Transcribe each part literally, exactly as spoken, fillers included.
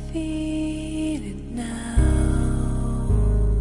feel it now.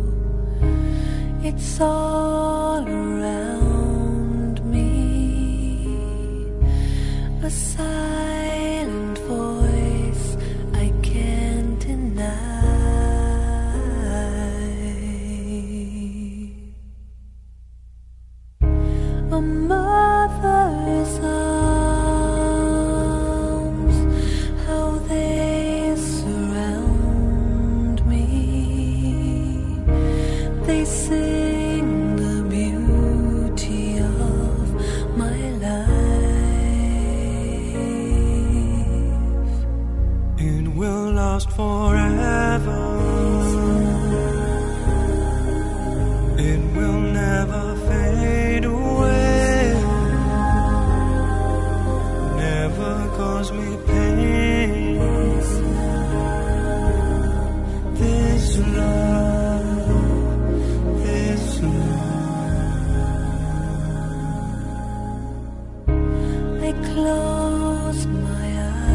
It's all around me, a silent voice I can't deny. A mother's arms, how they surround me. They sing the beauty of my life. It will last forever. It will never fade away. Never cause me pain. This love, this love. I close my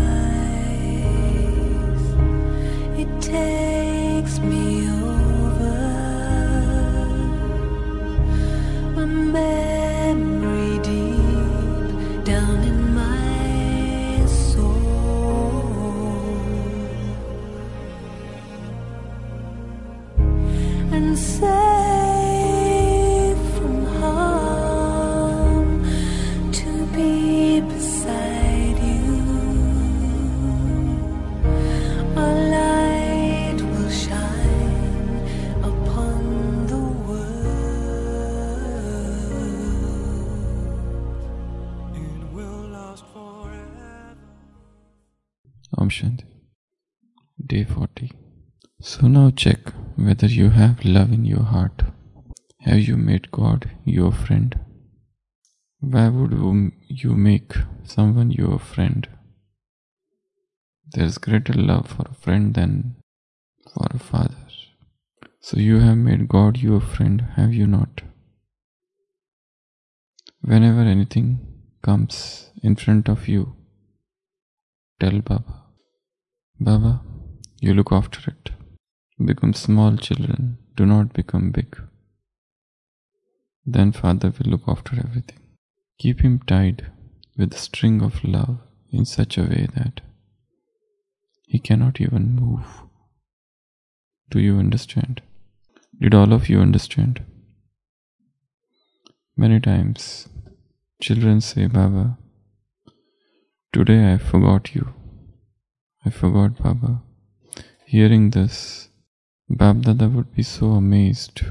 eyes. It takes me over. A memory deep down in my soul, and safe from harm to be beside you. A light will shine upon the world. It will last forever. Om Shanti. Day forty. So now check whether you have love in your heart. Have you made God your friend? Why would you make someone your friend? There is greater love for a friend than for a father. So you have made God your friend, have you not? Whenever anything comes in front of you, tell Baba, Baba, you look after it. Become small children, do not become big. Then Father will look after everything. Keep him tied with a string of love in such a way that he cannot even move. Do you understand? Did all of you understand? Many times children say, Baba, today I forgot you. I forgot Baba. Hearing this, Bab Dada would be so amazed.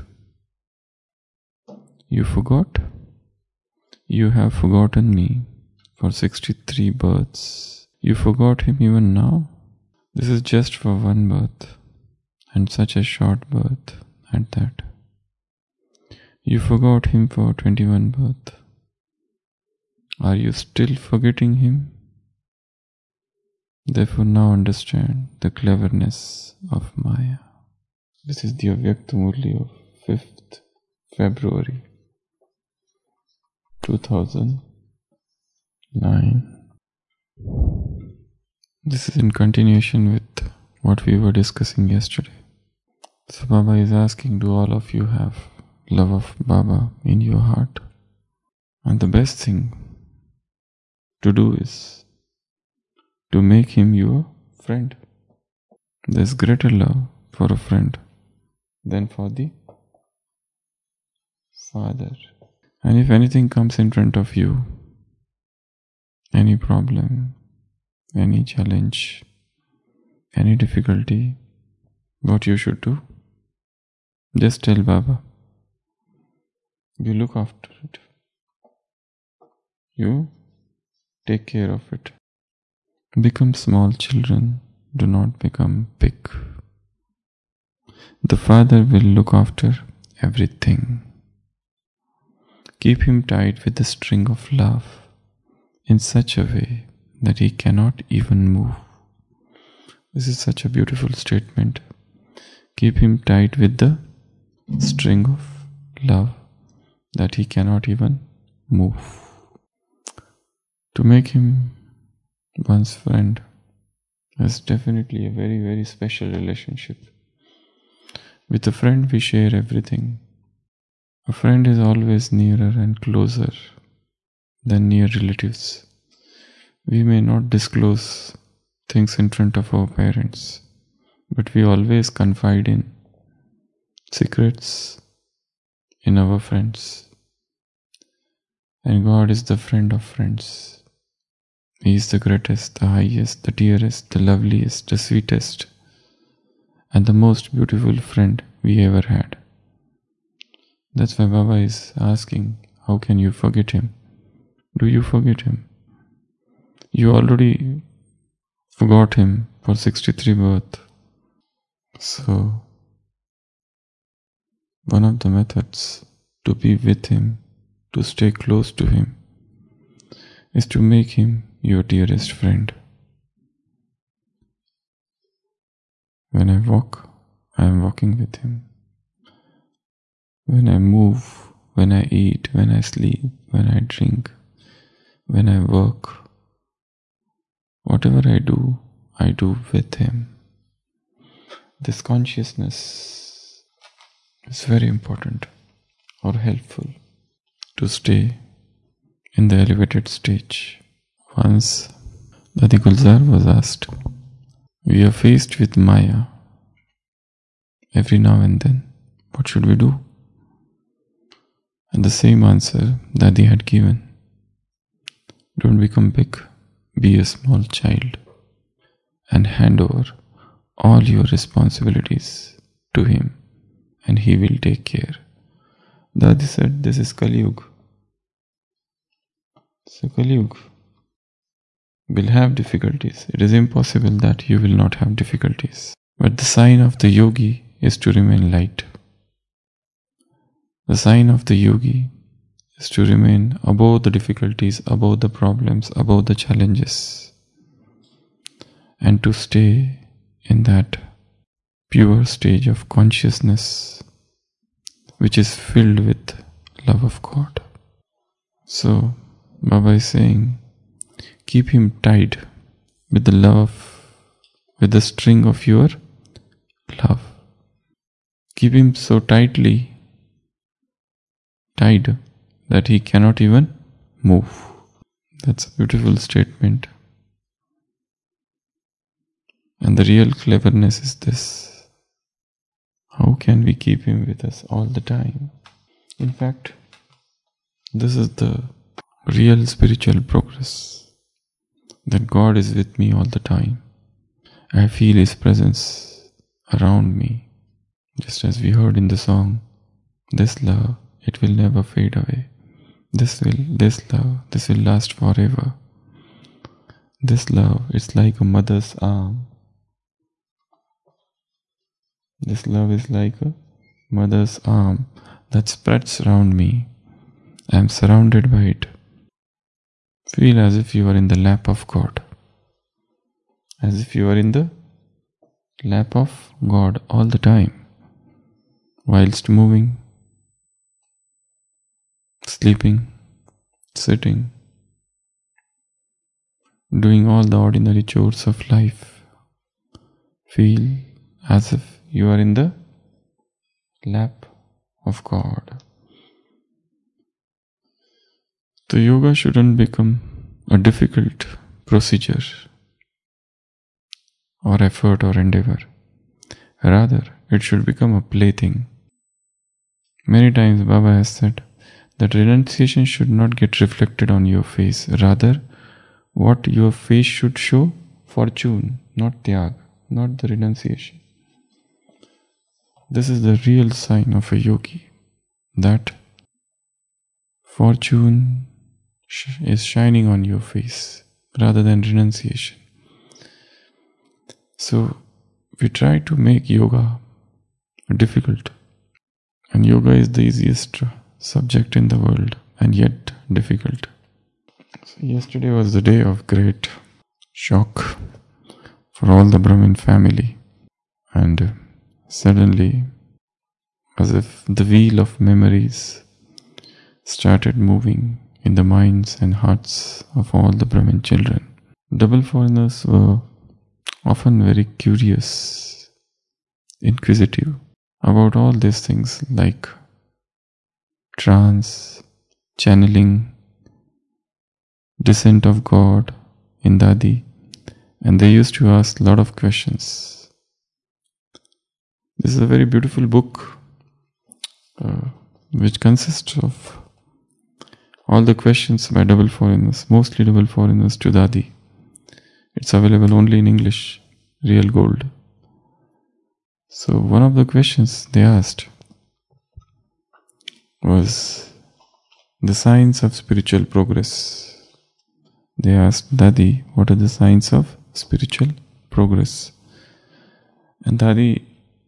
You forgot? You have forgotten me for sixty-three births. You forgot him even now? This is just for one birth, and such a short birth at that. You forgot him for twenty-one births. Are you still forgetting him? Therefore now understand the cleverness of Maya. This is the Avyakta Murli of fifth February two thousand nine. This is in continuation with what we were discussing yesterday. So Baba is asking, do all of you have love of Baba in your heart? And the best thing to do is to make him your friend. There's greater love for a friend than for the father. And if anything comes in front of you, any problem, any challenge, any difficulty, what you should do? Just tell Baba. You look after it. You take care of it. Become small children, do not become big. The Father will look after everything. Keep him tied with a string of love in such a way that he cannot even move. This is such a beautiful statement. Keep him tied with the string of love that he cannot even move. To make him one's friend, It's definitely a very, very special relationship. With a friend, we share everything. A friend is always nearer and closer than near relatives. We may not disclose things in front of our parents, but we always confide in secrets in our friends. And God is the friend of friends. He is the greatest, the highest, the dearest, the loveliest, the sweetest, and the most beautiful friend we ever had. That's why Baba is asking, how can you forget him? Do you forget him? You already forgot him for sixty-three birth. So, one of the methods to be with him, to stay close to him, is to make him your dearest friend. When I walk, I am walking with him. When I move, when I eat, when I sleep, when I drink, when I work, whatever I do, I do with him. This consciousness is very important or helpful to stay in the elevated stage. Once Dadi Gulzar was asked, we are faced with Maya every now and then. What should we do? And the same answer Dadi had given. Don't become big, be a small child and hand over all your responsibilities to him and he will take care. Dadi said, this is Kali Yuga. So Kali Yuga will have difficulties. It is impossible that you will not have difficulties. But the sign of the yogi is to remain light. The sign of the yogi is to remain above the difficulties, above the problems, above the challenges, and to stay in that pure stage of consciousness which is filled with love of God. So Baba is saying, keep him tied with the love, with the string of your love. Keep him so tightly tied that he cannot even move. That's a beautiful statement. And the real cleverness is this. How can we keep him with us all the time? In fact, this is the real spiritual progress. That God is with me all the time. I feel His presence around me. Just as we heard in the song, this love, it will never fade away. This will, this love, this will last forever. This love, it's like a mother's arm. This love is like a mother's arm that spreads around me. I am surrounded by it. Feel as if you are in the lap of God. As if you are in the lap of God all the time. Whilst moving, sleeping, sitting, doing all the ordinary chores of life. Feel as if you are in the lap of God. The yoga shouldn't become a difficult procedure or effort or endeavor. Rather, it should become a plaything. Many times Baba has said that renunciation should not get reflected on your face. Rather, what your face should show? Fortune, not tyag, not the renunciation. This is the real sign of a yogi, that fortune is shining on your face rather than renunciation. So we try to make yoga difficult, and yoga is the easiest subject in the world and yet difficult. So yesterday was the day of great shock for all the Brahmin family, and suddenly, as if the wheel of memories started moving in the minds and hearts of all the Brahmin children. Double foreigners were often very curious, inquisitive about all these things like trance, channeling, descent of God in Dadi, and they used to ask a lot of questions. This is a very beautiful book uh, which consists of all the questions by double foreigners, mostly double foreigners to Dadi. It's available only in English, real gold. So one of the questions they asked was the signs of spiritual progress. They asked Dadi, what are the signs of spiritual progress? And Dadi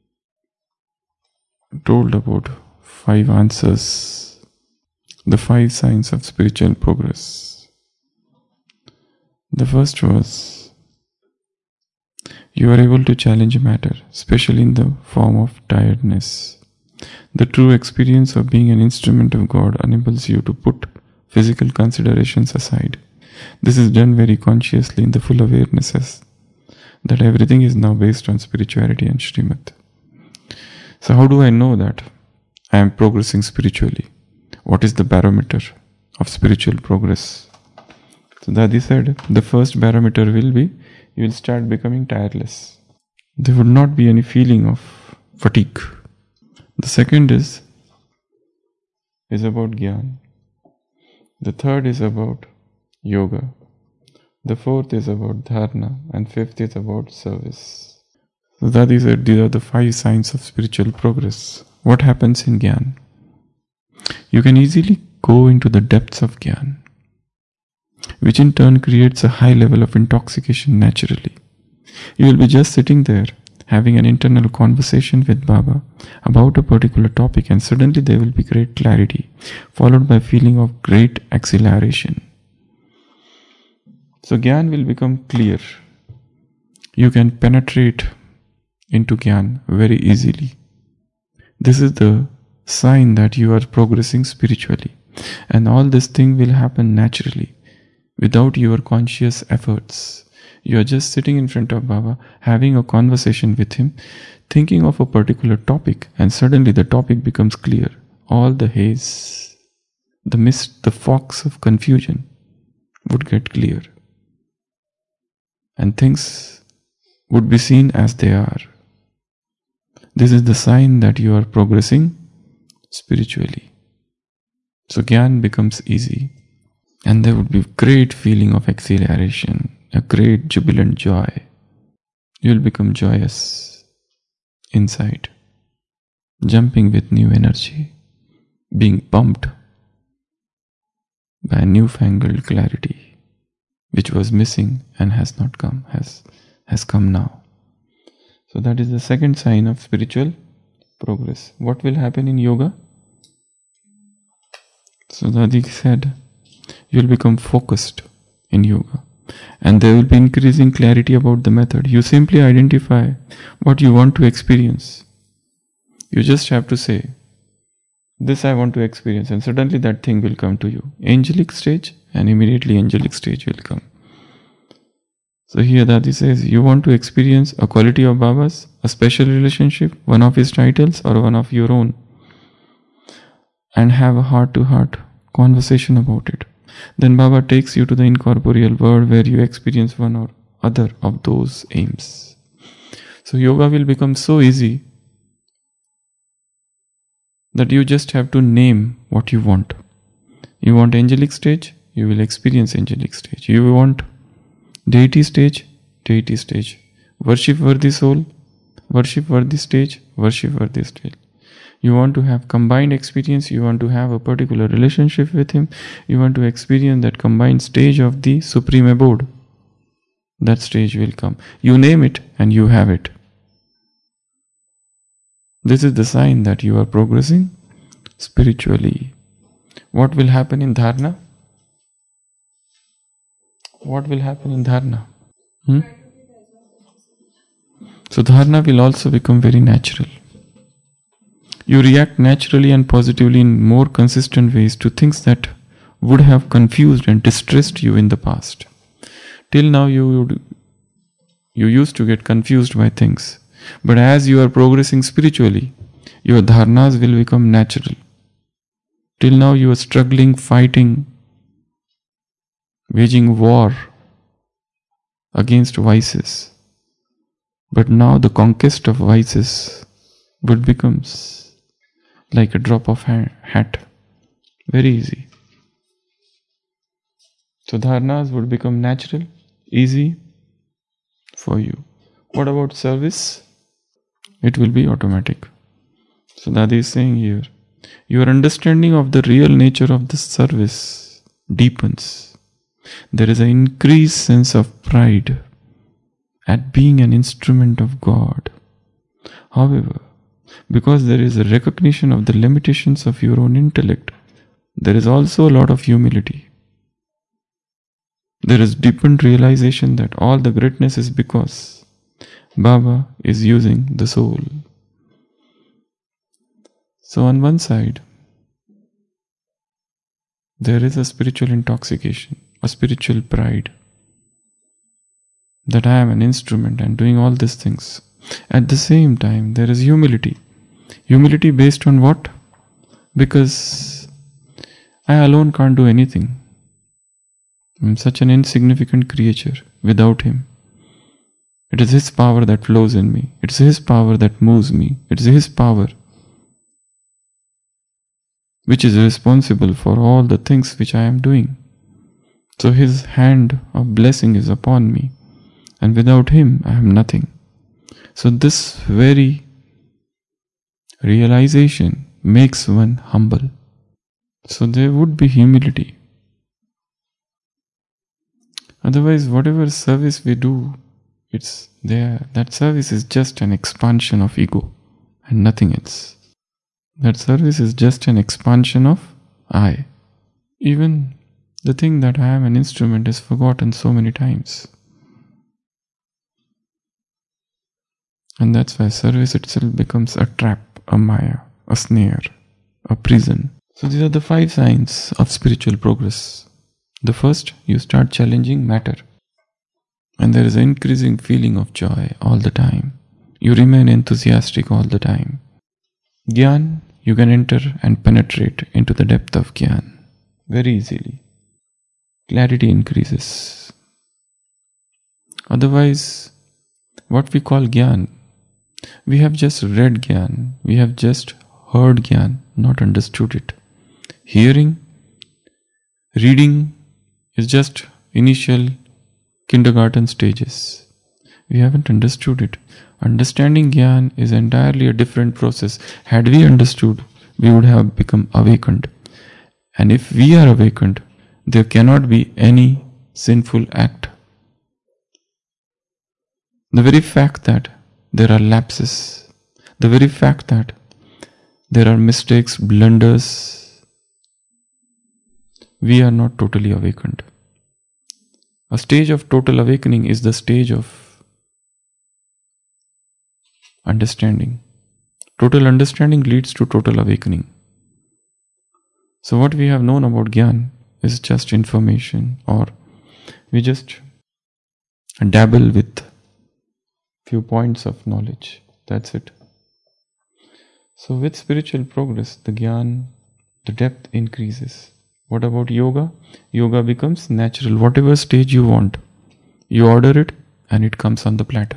told about five answers, the five signs of spiritual progress. The first was, you are able to challenge matter, especially in the form of tiredness. The true experience of being an instrument of God enables you to put physical considerations aside. This is done very consciously in the full awarenesses that everything is now based on spirituality and Srimad. So how do I know that I am progressing spiritually? What is the barometer of spiritual progress? So Dadi said, the first barometer will be, you will start becoming tireless. There would not be any feeling of fatigue. The second is, is about Gyan. The third is about yoga. The fourth is about dharana. And fifth is about service. So Dadi said, these are the five signs of spiritual progress. What happens in Gyan? You can easily go into the depths of Gyan, which in turn creates a high level of intoxication naturally. You will be just sitting there, having an internal conversation with Baba about a particular topic, and suddenly there will be great clarity, followed by a feeling of great exhilaration. So Gyan will become clear. You can penetrate into Gyan very easily. This is the sign that you are progressing spiritually, and all this thing will happen naturally, without your conscious efforts. You are just sitting in front of Baba, having a conversation with him, thinking of a particular topic, and suddenly the topic becomes clear. All the haze, the mist, the fogs of confusion would get clear, and things would be seen as they are. This is the sign that you are progressing spiritually. So Gyan becomes easy, and there would be great feeling of exhilaration, a great jubilant joy. You will become joyous inside, jumping with new energy, being pumped by a newfangled clarity, which was missing and has not come, has, has come now. So that is the second sign of spiritual progress. What will happen in yoga? So Dadi said, you will become focused in yoga, and there will be increasing clarity about the method. You simply identify what you want to experience. You just have to say, this I want to experience, and suddenly that thing will come to you. Angelic stage, and immediately angelic stage will come. So here Dadi says, you want to experience a quality of Baba's, a special relationship, one of his titles or one of your own, and have a heart-to-heart conversation about it. Then Baba takes you to the incorporeal world where you experience one or other of those aims. So yoga will become so easy that you just have to name what you want. You want angelic stage, you will experience angelic stage. You want deity stage, deity stage. Worship worthy soul, worship worthy stage, worship worthy stage. You want to have combined experience, you want to have a particular relationship with him, you want to experience that combined stage of the supreme abode. That stage will come. You name it and you have it. This is the sign that you are progressing spiritually. What will happen in dharana? What will happen in dharana? Hmm? So dharana will also become very natural. You react naturally and positively in more consistent ways to things that would have confused and distressed you in the past. Till now you would You used to get confused by things. But as you are progressing spiritually, your dharnas will become natural. Till now you are struggling, fighting, waging war against vices. But now the conquest of vices would becomes like a drop of ha- hat. Very easy. So dharnas would become natural, easy for you. What about service? It will be automatic. So Dadi is saying here, your understanding of the real nature of the service deepens. There is an increased sense of pride at being an instrument of God. However, because there is a recognition of the limitations of your own intellect, there is also a lot of humility. There is deepened realization that all the greatness is because Baba is using the soul. So on one side, there is a spiritual intoxication, a spiritual pride, that I am an instrument and doing all these things. At the same time, there is humility. Humility based on what? Because I alone can't do anything. I'm such an insignificant creature without Him. It is His power that flows in me. It is His power that moves me. It is His power which is responsible for all the things which I am doing. So His hand of blessing is upon me, and without Him I am nothing. So this very realization makes one humble. So there would be humility. Otherwise, whatever service we do, it's there. That service is just an expansion of ego and nothing else. That service is just an expansion of I. Even the thing that I am an instrument is forgotten so many times. And that's why service itself becomes a trap, a maya, a snare, a prison. So these are the five signs of spiritual progress. The first, you start challenging matter. And there is an increasing feeling of joy all the time. You remain enthusiastic all the time. Gyan, you can enter and penetrate into the depth of Gyan very easily. Clarity increases. Otherwise, what we call Gyan, we have just read Gyan, we have just heard Gyan, not understood it. Hearing, reading is just initial kindergarten stages. We haven't understood it. Understanding Gyan is entirely a different process. Had we understood, we would have become awakened. And if we are awakened, there cannot be any sinful act. The very fact that there are lapses, the very fact that there are mistakes, blunders, we are not totally awakened. A stage of total awakening is the stage of understanding. Total understanding leads to total awakening. So what we have known about Gyan is just information, or we just dabble with few points of knowledge. That's it. So with spiritual progress, the Gyan, the depth increases. What about yoga? Yoga becomes natural. Whatever stage you want, you order it and it comes on the platter.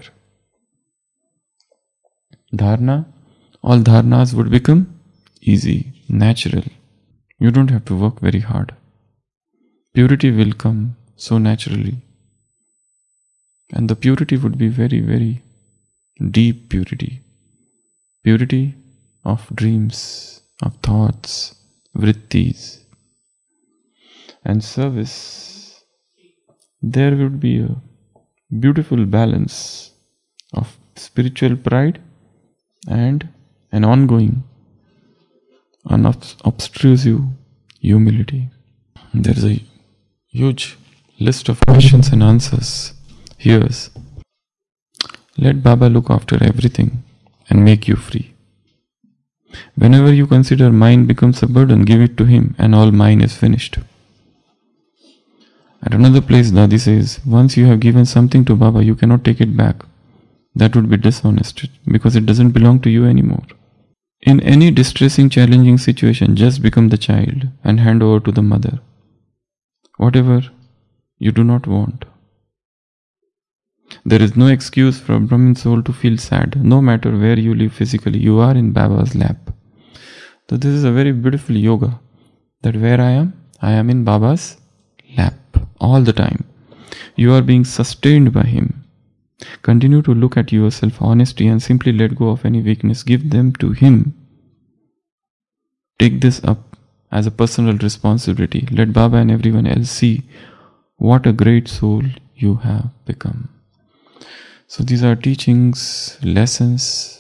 Dharna, all dharnas would become easy, natural. You don't have to work very hard. Purity will come so naturally. And the purity would be very, very deep purity. Purity of dreams, of thoughts, vrittis. And service, there would be a beautiful balance of spiritual pride and an ongoing, unobtrusive humility. There is a huge list of questions and answers. Here's, let Baba look after everything and make you free. Whenever you consider mine becomes a burden, give it to him and all mine is finished. At another place, Dadi says, once you have given something to Baba, you cannot take it back. That would be dishonest because it doesn't belong to you anymore. In any distressing, challenging situation, just become the child and hand over to the mother whatever you do not want. There is no excuse for a Brahmin soul to feel sad. No matter where you live physically, you are in Baba's lap. So this is a very beautiful yoga, that where I am, I am in Baba's lap all the time. You are being sustained by him. Continue to look at yourself honestly and simply let go of any weakness. Give them to him. Take this up as a personal responsibility. Let Baba and everyone else see what a great soul you have become. So these are teachings, lessons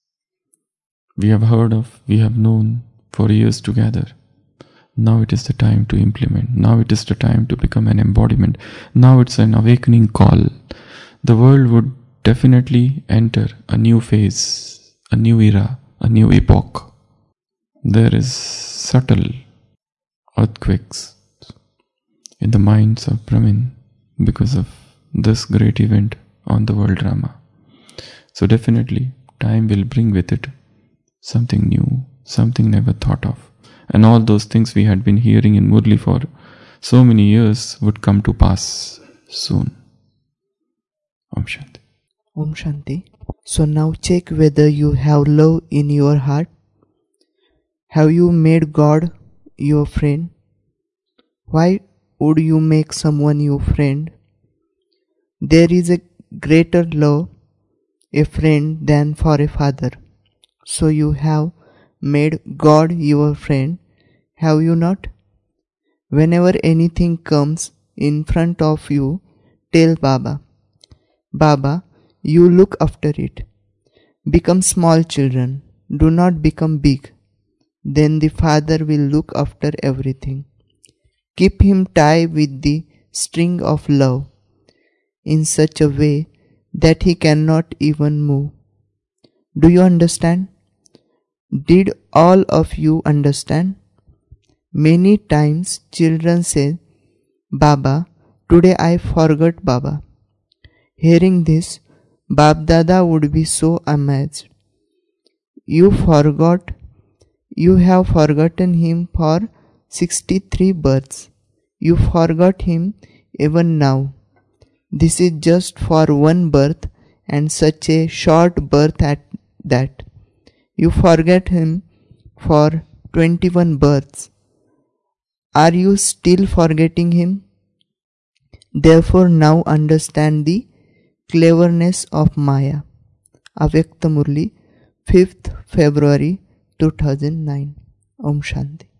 we have heard of, we have known for years together. Now it is the time to implement. Now it is the time to become an embodiment. Now it's an awakening call. The world would definitely enter a new phase, a new era, a new epoch. There is subtle earthquakes in the minds of Brahmin because of this great event on the world drama. So definitely time will bring with it something new, something never thought of. And all those things we had been hearing in Murli for so many years would come to pass soon. Om Shanti. Om Shanti. So now check whether you have love in your heart. Have you made God your friend? Why would you make someone your friend? There is a greater love a friend than for a father. So you have made God your friend, have you not? Whenever anything comes in front of you, tell Baba, Baba, you look after it. Become small children, do not become big. Then the Father will look after everything. Keep him tied with the string of love in such a way that he cannot even move. Do you understand? Did all of you understand? Many times children say, Baba, today I forgot Baba. Hearing this, Bab Dada would be so amazed. You forgot, you have forgotten him for sixty-three births. You forgot him even now. This is just for one birth, and such a short birth at that. You forget him for twenty-one births. Are you still forgetting him? Therefore now understand the cleverness of Maya. Avyakta Murli, fifth February two thousand nine. Om Shanti.